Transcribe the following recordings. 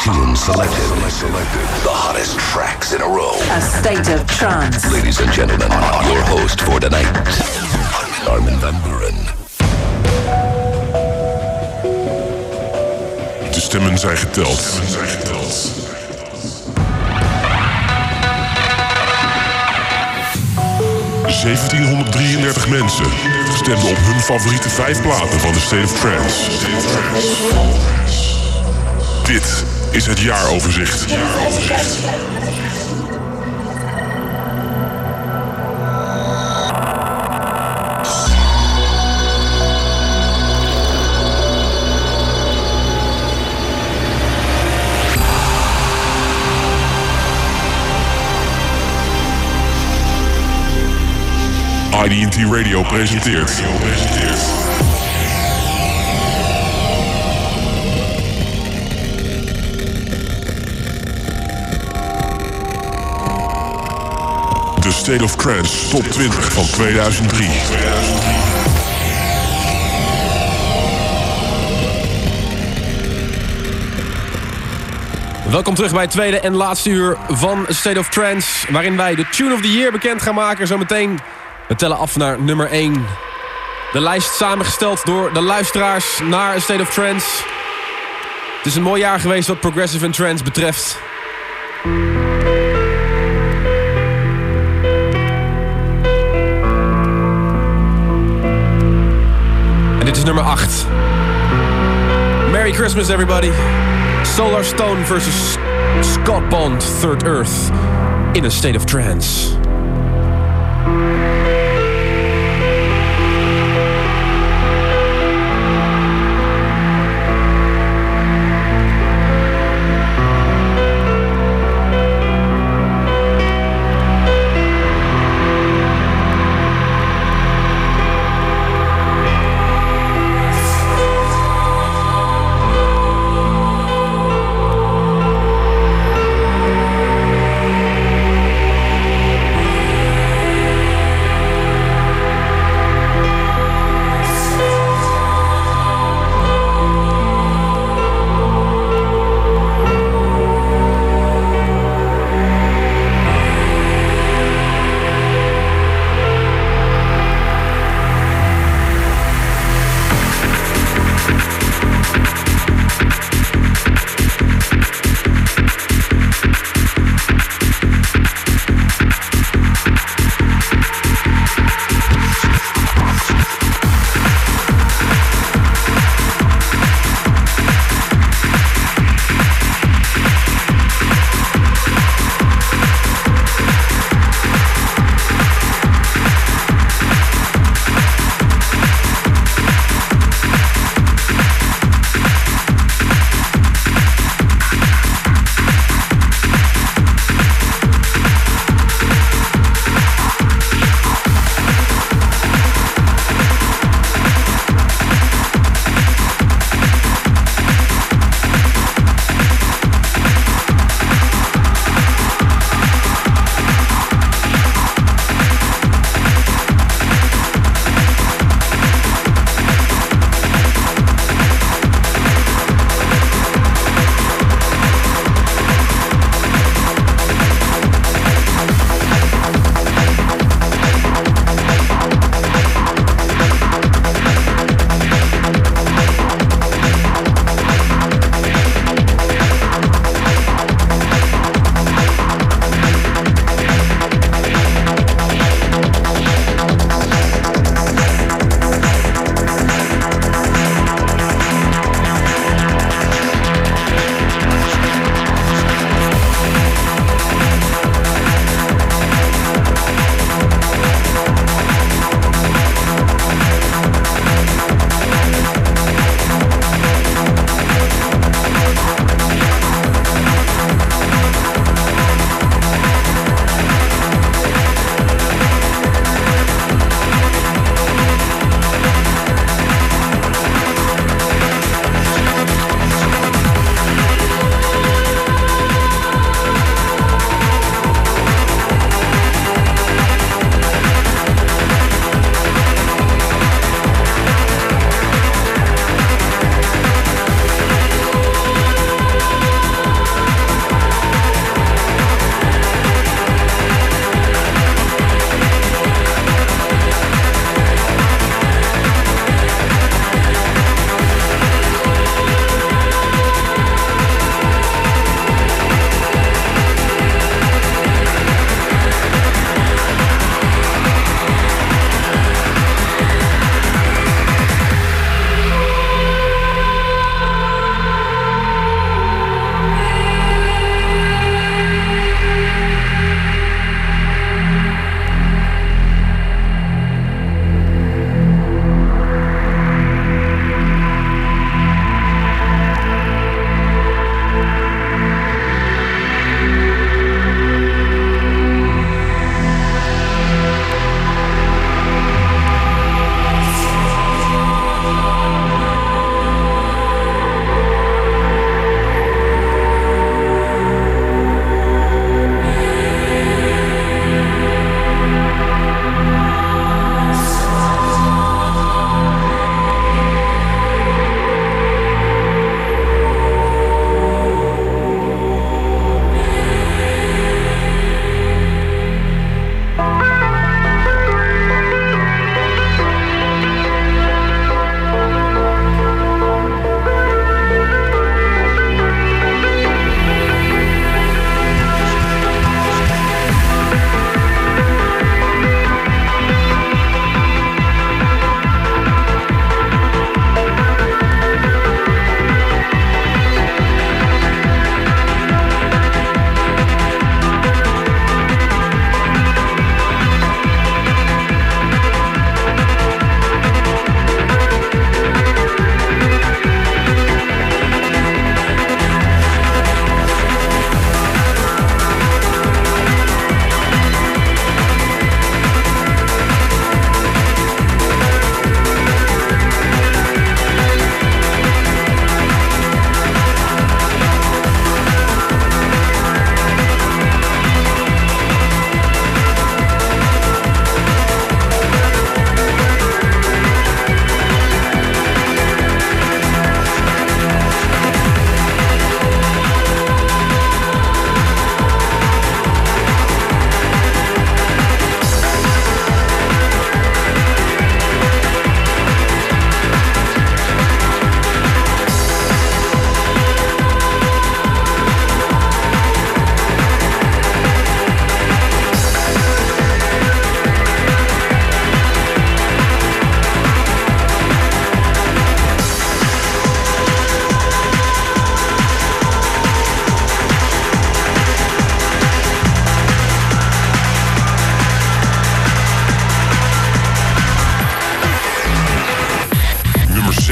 Tunes selected. The hottest tracks in a row. A state of trance. Ladies and gentlemen, your host for tonight, Armin van Buuren. De stemmen zijn geteld. 1733 mensen stemden op hun favoriete 5 platen van de State of Trance. Dit is het jaaroverzicht. IDT Radio presenteert. De State of Trance Top 20 van 2003. Welkom terug bij het tweede en laatste uur van State of Trance, waarin wij de Tune of the Year bekend gaan maken. Zometeen, we tellen af naar nummer 1. De lijst samengesteld door de luisteraars naar State of Trance. Het is een mooi jaar geweest wat progressive en trance betreft. En dit is nummer 8. Merry Christmas everybody. Solar Stone versus Scott Bond, Third Earth, in a State of Trance.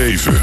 7.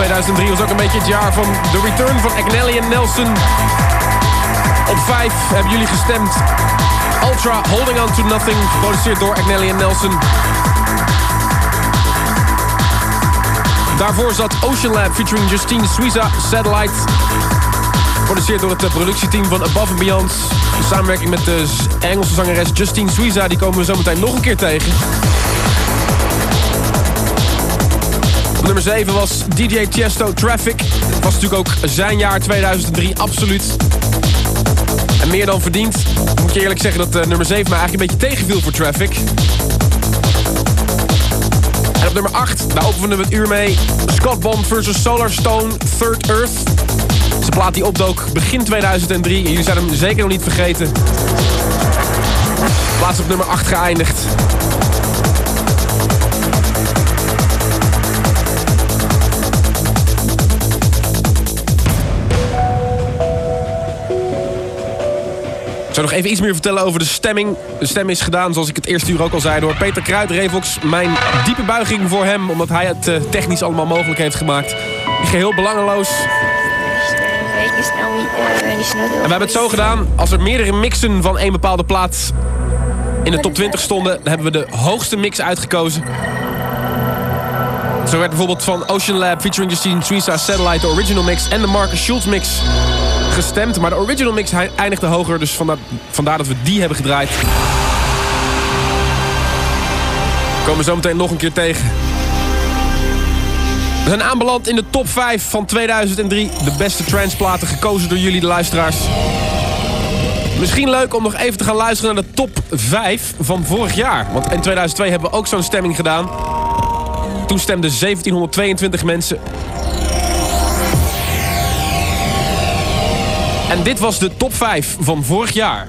2003 was ook een beetje het jaar van de return van Agnelli en Nelson. Op 5 hebben jullie gestemd. Ultra, Holding On To Nothing, geproduceerd door Agnelli en Nelson. Daarvoor zat Ocean Lab featuring Justine Suissa, Satellite. Geproduceerd door het productieteam van Above and Beyond. In samenwerking met de Engelse zangeres Justine Suissa. Die komen we zo meteen nog een keer tegen. Op nummer 7 was DJ Tiesto, Traffic. Het was natuurlijk ook zijn jaar 2003, absoluut. En meer dan verdiend. Moet je eerlijk zeggen dat nummer 7 mij eigenlijk een beetje tegenviel voor Traffic. En op nummer 8, daar openen we het uur mee. Scott Bond vs. Solar Stone, Third Earth. Het is een plaat die opdook begin 2003. En jullie zijn hem zeker nog niet vergeten. Plaats op nummer 8 geëindigd. Ik zou nog even iets meer vertellen over de stemming. De stem is gedaan, zoals ik het eerste uur ook al zei, door Peter Kruid, Revox. Mijn diepe buiging voor hem, omdat hij het technisch allemaal mogelijk heeft gemaakt. Geheel belangeloos. En we hebben het zo gedaan, als er meerdere mixen van één bepaalde plaat in de top 20 stonden, dan hebben we de hoogste mix uitgekozen. Zo werd bijvoorbeeld van Ocean Lab featuring Justine Suissa, Satellite, de original mix en de Marcus Schulz mix gestemd. Maar de original mix eindigde hoger, dus vandaar dat we die hebben gedraaid. We komen zo meteen nog een keer tegen. We zijn aanbeland in de top 5 van 2003. De beste tranceplaten gekozen door jullie, de luisteraars. Misschien leuk om nog even te gaan luisteren naar de top 5 van vorig jaar. Want in 2002 hebben we ook zo'n stemming gedaan. Toen stemden 1722 mensen. En dit was de top 5 van vorig jaar.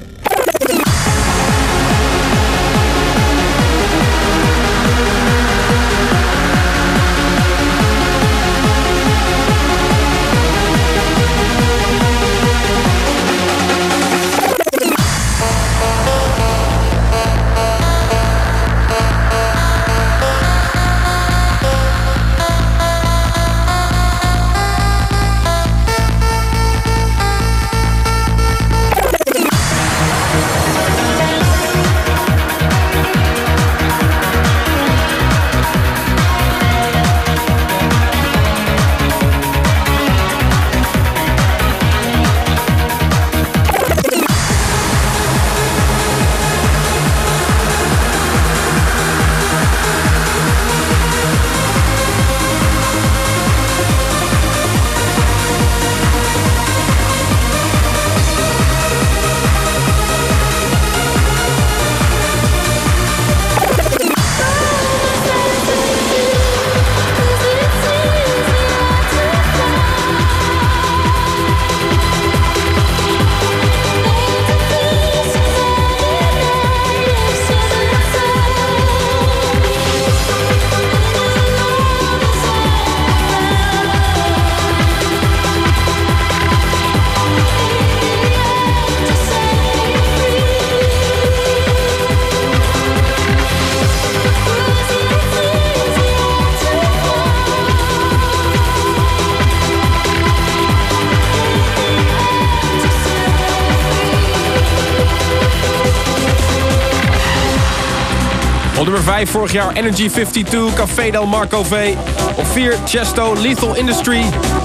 Op nummer 5 vorig jaar Energy 52, Café Del Marco V. Op 4 Chesto, Lethal Industry.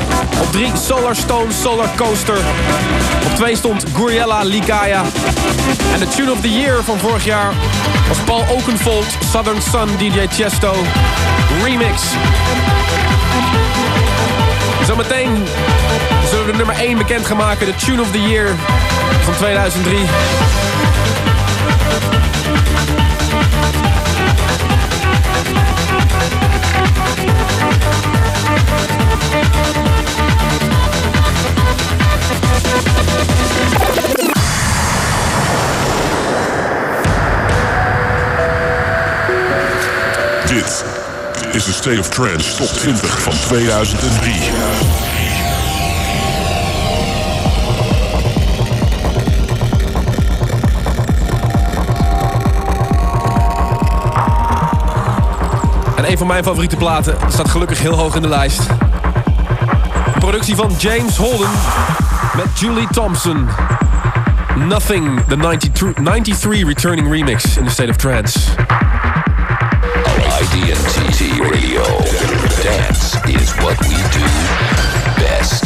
Op 3 Solar Stone, Solar Coaster. Op 2 stond Guriella, Likaya. En de Tune of the Year van vorig jaar was Paul Oakenfold, Southern Sun, DJ Chesto, Remix. Zometeen zullen we de nummer 1 bekend gaan maken, de Tune of the Year van 2003. Dit is de State of Trance Top 20 van 2003. En een van mijn favoriete platen staat gelukkig heel hoog in de lijst. productie van James Holden met Julie Thompson. Nothing, the 93 returning remix in the State of Trance. IDNTT Radio. Dance is what we do best.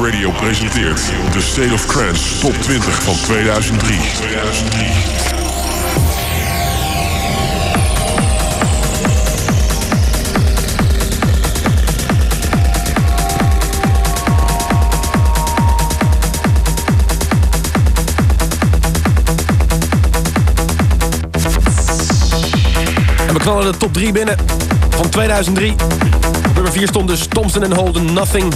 Radio presenteert de State of Trance Top 20 van 2003. En we knallen de top 3 binnen van 2003. Op nummer 4 stond dus Thompson & Holden, Nothing.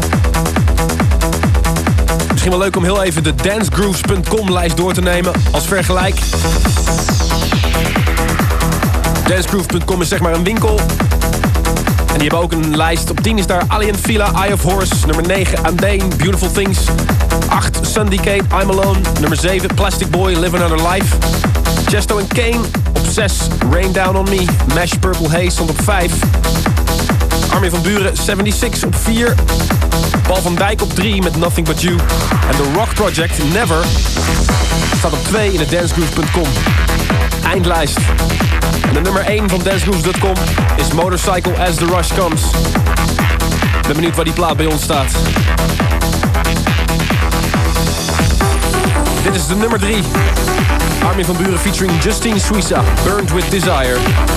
Misschien wel leuk om heel even de dancegrooves.com lijst door te nemen als vergelijk. Dancegrooves.com is zeg maar een winkel. En die hebben ook een lijst. Op 10 is daar Alien Fila, Eye of Horse. Nummer 9, Undane, Beautiful Things. 8, Syndicate, I'm Alone. Nummer 7, Plastic Boy, Live Another Life. Chesto en Kane. Op 6, Rain Down On Me. Mash Purple Haze stond op 5. Armin van Buuren, 76 op 4. Paul van Dijk op 3 met Nothing But You. En The Rock Project, Never, staat op 2 in de dancegrooves.com eindlijst. En de nummer 1 van dancegrooves.com is Motorcycle As The Rush Comes. Ik ben benieuwd waar die plaat bij ons staat. Dit is de nummer 3. Armin van Buuren featuring Justine Suissa, Burned With Desire.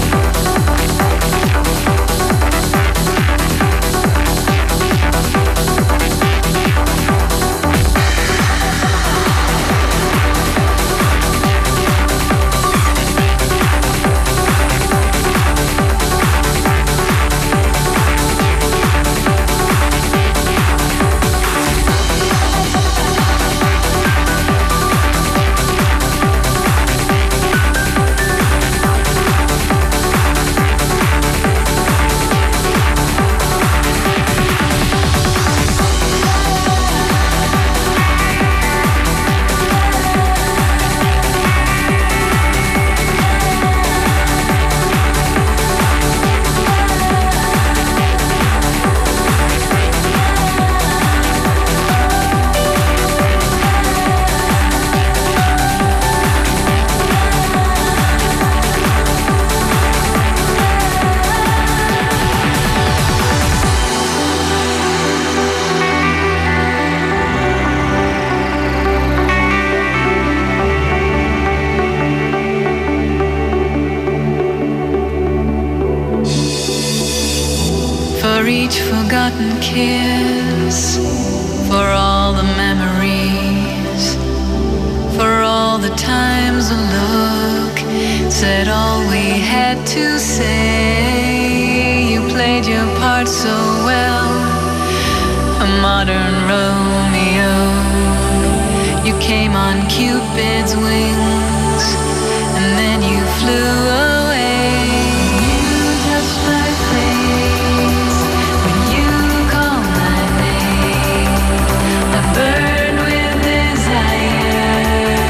For each forgotten kiss, for all the memories, for all the times a look said all we had to say. You played your part so well, a modern Romeo. You came on Cupid's wings, and then you flew away. You touched my face when you called my name. I burned with desire.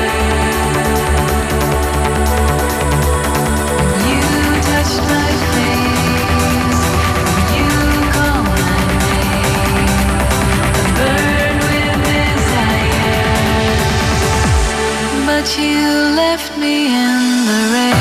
You touched my face when you called my name. I burned with desire, but you left me in the rain.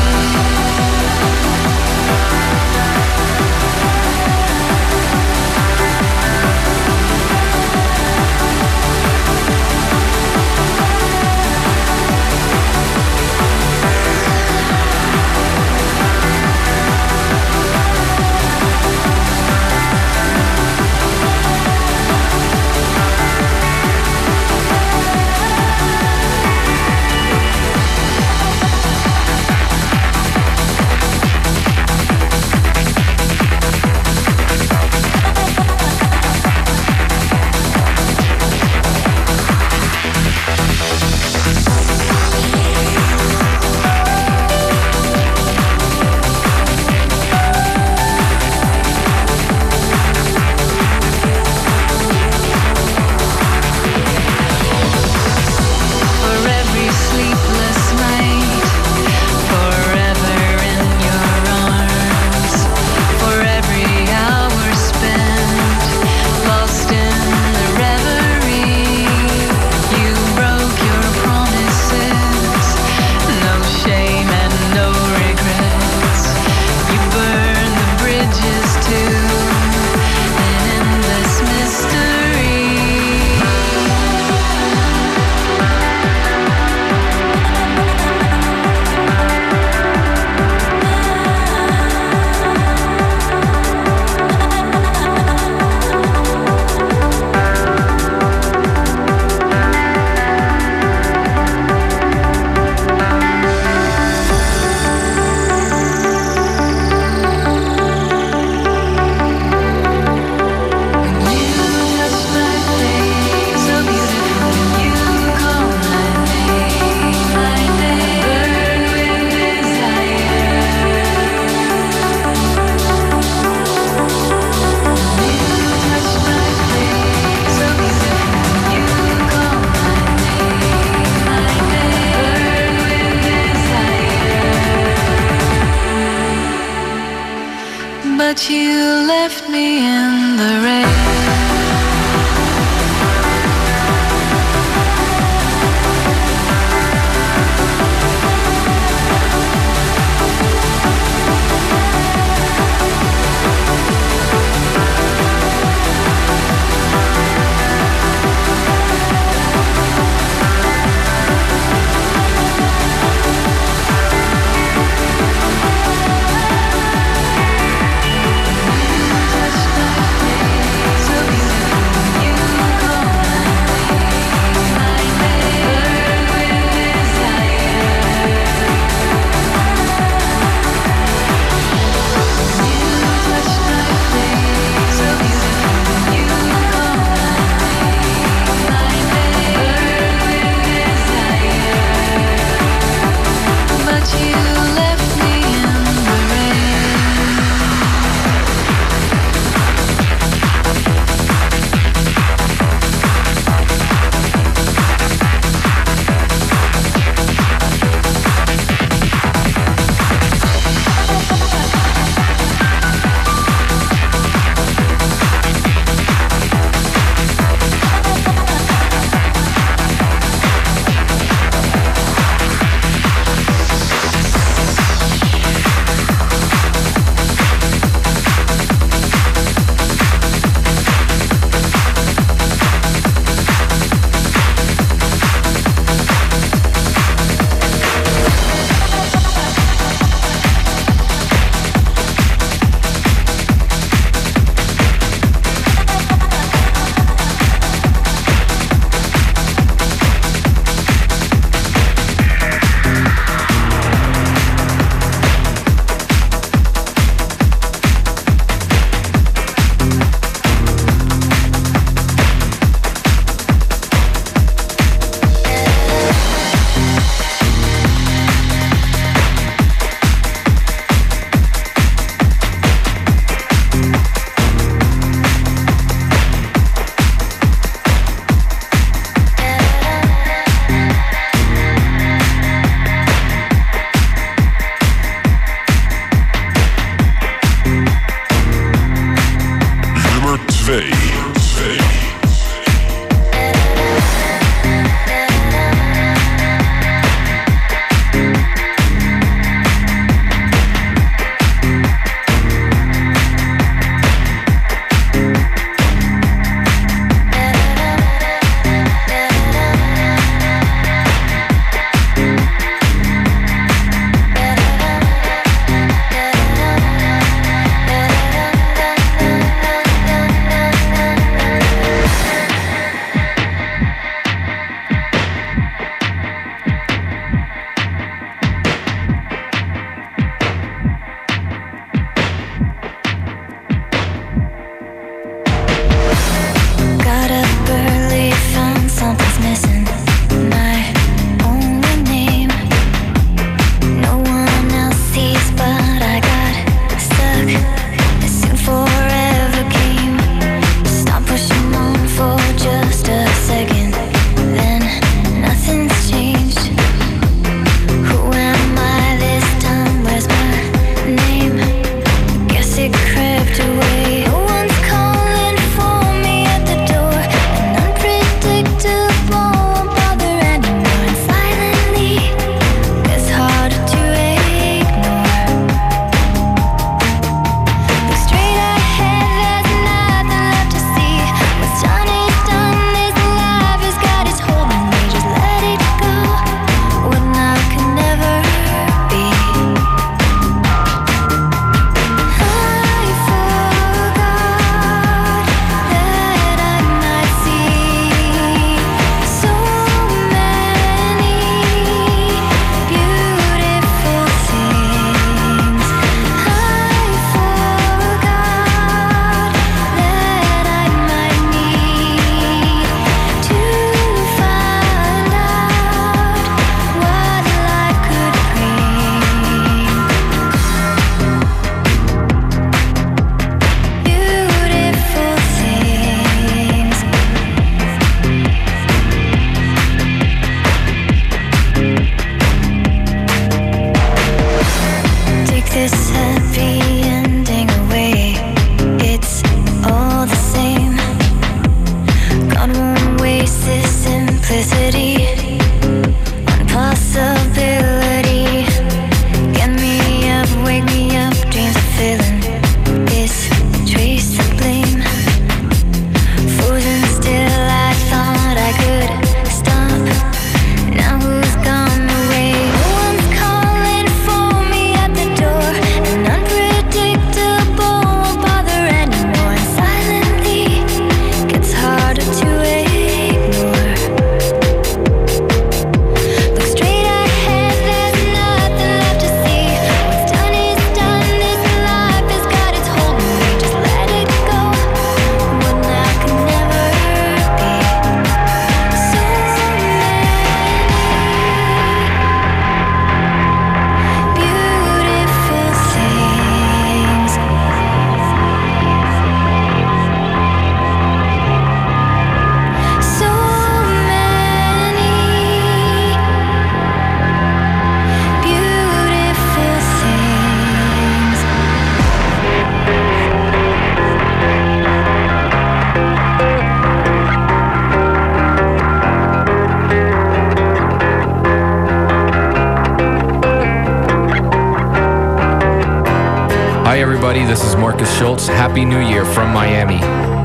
Hi everybody, this is Marcus Schultz. Happy New Year from Miami.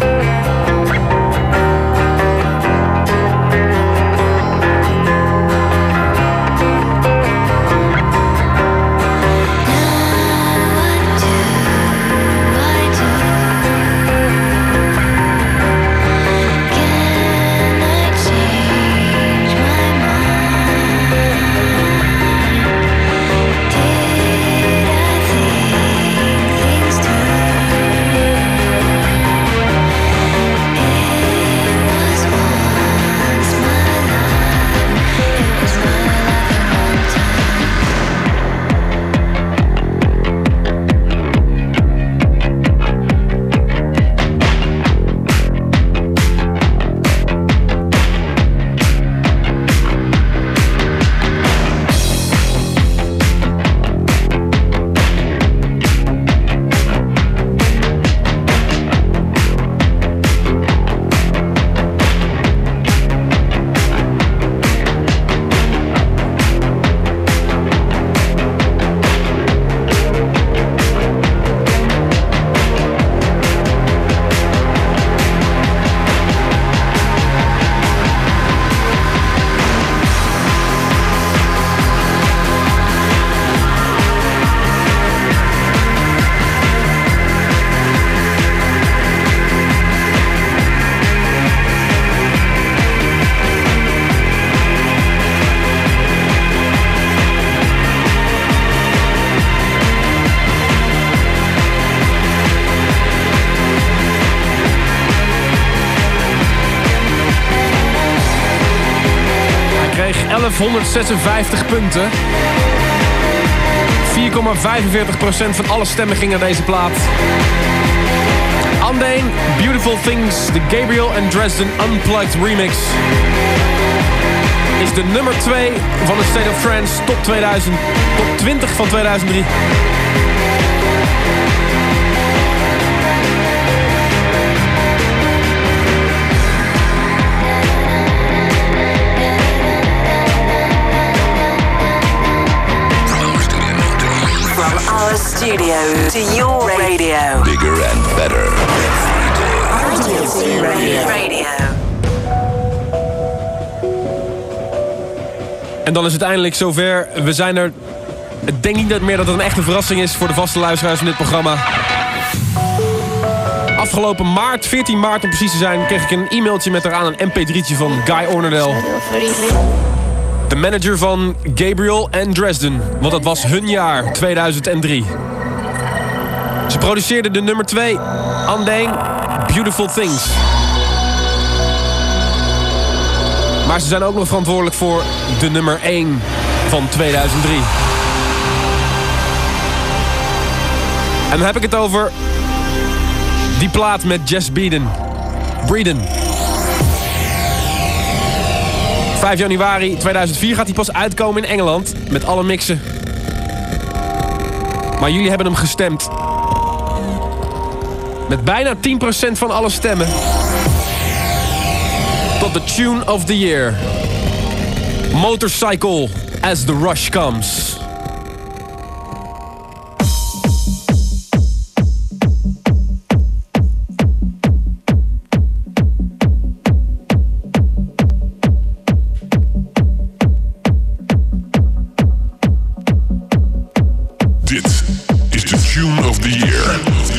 Kreeg 1156 punten. 4,45% van alle stemmen ging naar deze plaat. Andane, Beautiful Things, de Gabriel and Dresden Unplugged remix. Is de nummer 2 van de State of Trance top 20 van 2003. Our studio to your radio. Bigger and better. Radio. En dan is het eindelijk zover. We zijn er. Ik denk niet meer dat het een echte verrassing is voor de vaste luisteraars van dit programma. Afgelopen maart, 14 maart om precies te zijn, kreeg ik een e-mailtje met eraan een mp3'tje van Guy Ornadel. De manager van Gabriel and Dresden. Want dat was hun jaar, 2003. Ze produceerden de nummer 2, Andane, Beautiful Things. Maar ze zijn ook nog verantwoordelijk voor de nummer 1 van 2003. En dan heb ik het over die plaat met Jess Breeden. 5 januari 2004 gaat hij pas uitkomen in Engeland met alle mixen. Maar jullie hebben hem gestemd. Met bijna 10% van alle stemmen. Tot de Tune of the Year. Motorcycle as the Rush Comes. Dit is de Tune of the Year.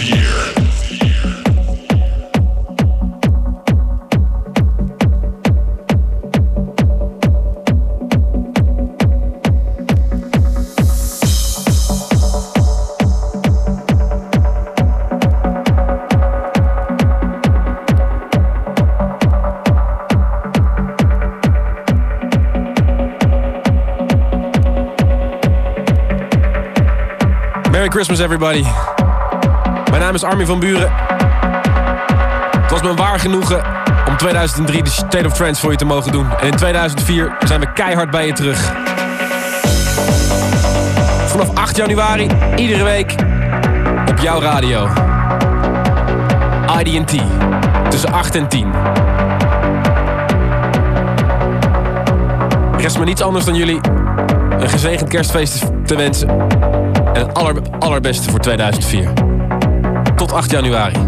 Merry Christmas everybody. Mijn naam is Armin van Buren. Het was me een waar genoegen om 2003 de State of Trance voor je te mogen doen. En in 2004 zijn we keihard bij je terug. Vanaf 8 januari, iedere week, op jouw radio. ID&T, tussen 8 en 10. Rest me niets anders dan jullie een gezegend kerstfeest te wensen. En het allerbeste voor 2004. Tot 8 januari.